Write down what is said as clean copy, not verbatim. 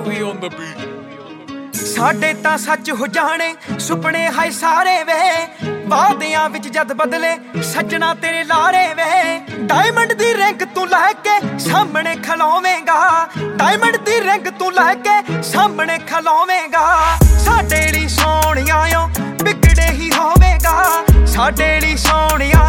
Heavy on the beat. ਸਾਡੇ ਤਾਂ ਸੱਚ ਹੋ ਜਾਣੇ ਸੁਪਨੇ ਹਾਏ ਸਾਰੇ ਵੇ, ਵਾਅਦਿਆਂ ਵਿੱਚ ਜਦ ਬਦਲੇ ਸੱਜਣਾ ਤੇਰੇ ਲਾਰੇ ਵੇ। ਡਾਇਮੰਡ ਦੀ ਰਿੰਗ ਤੂੰ ਲੈ ਕੇ ਸਾਹਮਣੇ ਖਲੋਵੇਂਗਾ, ਡਾਇਮੰਡ ਦੀ ਰਿੰਗ ਤੂੰ ਲੈ ਕੇ ਸਾਹਮਣੇ ਖਲੋਵੇਂਗਾ। ਸਾਡੇ ਲਈ ਸੋਹਣਿਆ ਓ ਵਿਗੜੇ ਹੀ ਹੋਵੇਗਾ, ਸਾਡੇ ਲਈ ਸੋਹਣਿਆ